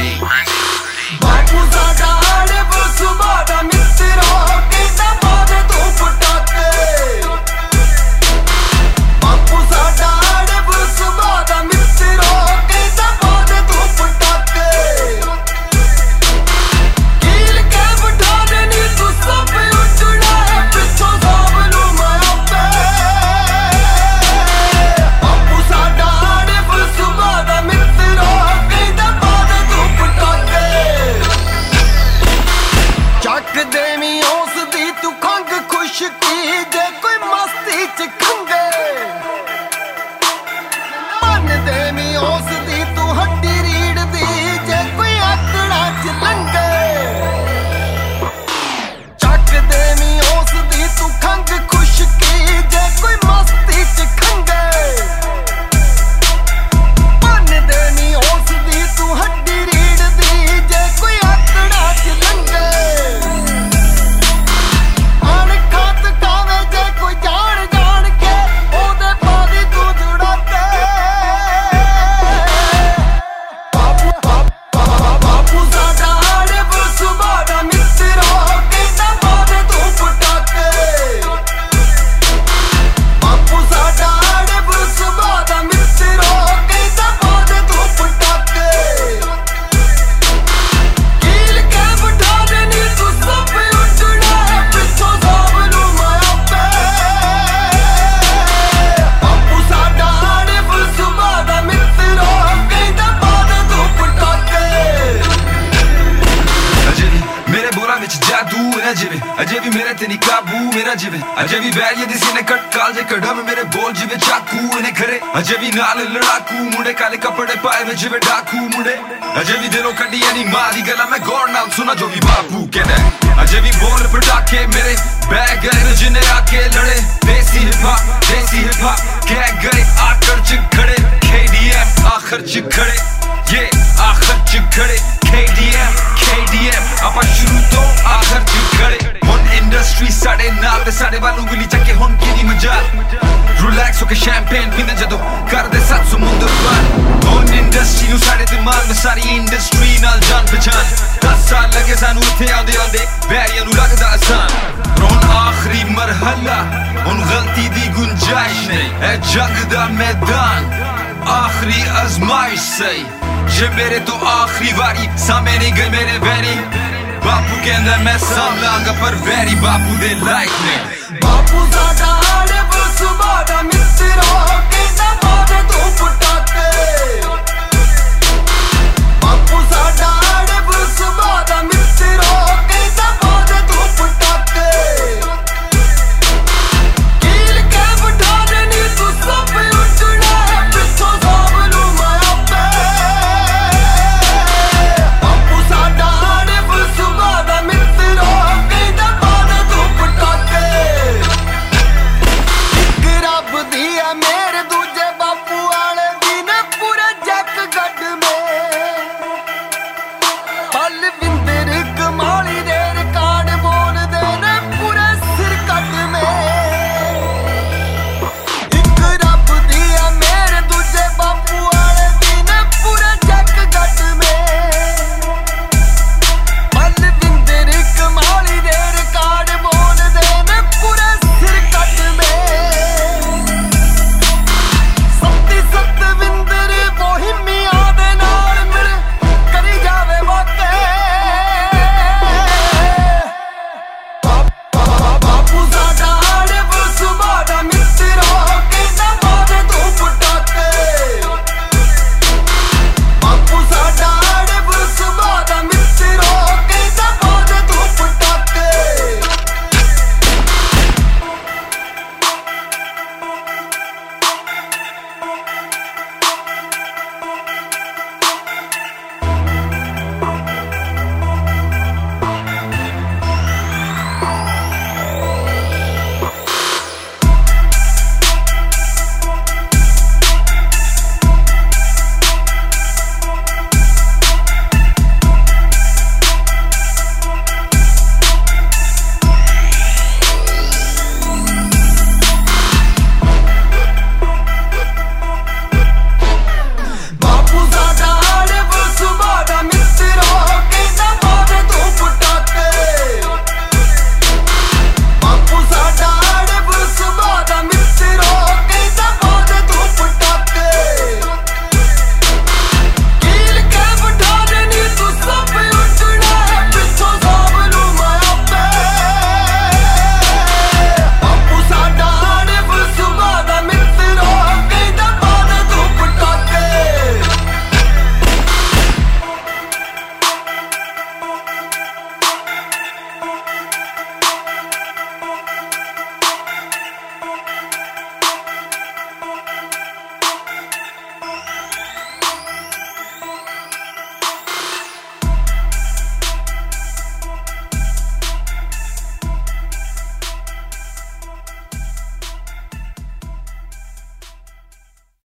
बापू साडा आड़े सुबह दा मित्रा कहंदा मारे तू पटाके। बापू साडा आड़े सुबह दा मित्रा कहंदा मारे तू पटाके। कील के बिठा देनी तू सब उजड़ा है पिछों सावलू माया पे। बापू साडा आड़े सुबह दा मित्रा कहंदा मारे तू पटाके। चक देवी उस दी तू खंग खुशकी जे कोई मस्ती च खंगे। मन देवी उस दी तू हड्डी रीड़ दी जे कोई आकड़ा च लंगे। चक देवी उस दी तू खंग खुशकी जे कोई मस्ती च खंगे। मन देवी उस दी तू हड्डी रीड़ दी जे कोई आकड़ा च लंगे। अणखात खावे जे कोई जान जान के ओदे पादी तू जुड़ा के। बापू साडा आड़े सुबह दा मित्रा कहंदा मारे तू पटाके। बापू साडा आड़े सुबह दा मित्रा कहंदा मारे तू पटाके। कील के बिठा देनी तू सब उजड़ा है पिछों सावलू माया पे। बापू साडा आड़े सुबह दा मित्रा कहंदा मारे तू पटाके। अजे भी मेरे बोला विच जादू है जिवे अजे भी मेरे ते नी काबू मेरा जिवे अजे भी बैरिये दी सीने कट काल जे कड़म मेरे बोल जिवे चाकू ने खरे अजे भी नाल लड़ाकू मुंडे काले कपड़े पाए वे जिवे डाकू मुंडे अजे भी दिलों कड्डी यानी मारी गला मैं गौर नाल सुना जो भी बापू कहदा है। अजे भी बोल पटाके मेरे बैग गए जिन्हें आके लड़े देसी हिप हॉप कह गए आखिर च खड़े KDM आखिर च खड़े ये आखिर च खड़े KDM ਆਪਾਂ ਸ਼ੁਰੂ ਤੋਂ ਆਖਰ ਚ ਖੜੇ। ਹੁਣ ਇੰਡਸਟਰੀ ਸਾਡੇ ਨਾਲ ਤੇ ਸਾਡੇ ਵੱਲੋਂ ਵੀ ਚੱਕੇ ਹੁਣ ਕਿਹਦੀ ਮਜਾਲ। ਰਿਲੈਕਸ ਹੋ ਕੇ ਸ਼ੈਂਪੇਨ ਪੀਂਦੇ ਜਦੋਂ ਕਰਦੇ ਸੱਤ ਸਮੁੰਦਰ ਪਾਰ। ਹੁਣ ਇੰਡਸਟਰੀ ਨੂੰ ਸਾਡੇ ਦਿਮਾਗ ਵਿੱਚ ਸਾਰੀ ਇੰਡਸਟਰੀ ਨਾਲ ਜਾਣ ਪਛਾਣ। 10 ਸਾਲ ਲੱਗੇ ਸਾਨੂੰ ਇੱਥੇ ਆਉਂਦੇ ਆਉਂਦੇ ਬੈਰੀਆਂ ਨੂੰ ਲੱਗਦਾ ਆਸਾਨ। ਹੁਣ ਆਖਰੀ ਮਰਹਲਾ ਹੁਣ ਗਲਤੀ ਦੀ ਗੁੰਜਾਇਸ਼ ਨਹੀਂ ਇਹ ਜੰਗ ਦਾ ਮੈਦਾਨ आखिरी आजमाइश सही जे मेरे तो आखिरी वारी सामे नहीं गए मेरे वैरी। बापू कहंदा मैं सामलांगा पर वैरी बापू दे लाइक ने। बापू साडा आड़े सुबह दा मित्रा कहंदा